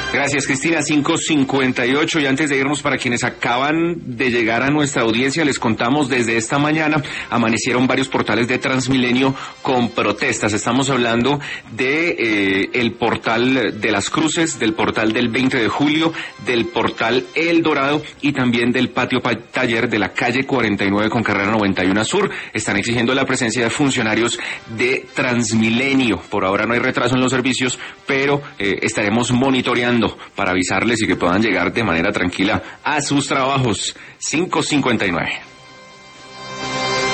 Gracias, Cristina. 5:58, y antes de irnos, para quienes acaban de llegar a nuestra audiencia, les contamos desde esta mañana amanecieron varios portales de Transmilenio con protestas. Estamos hablando de el portal de Las Cruces, del portal del 20 de julio, del portal El Dorado y también del patio taller de la calle 49 con carrera 91 Sur. Están exigiendo la presencia de funcionarios de Transmilenio. Por ahora no hay retraso en los servicios, pero estaremos monitoreando para avisarles y que puedan llegar de manera tranquila a sus trabajos. 5:59.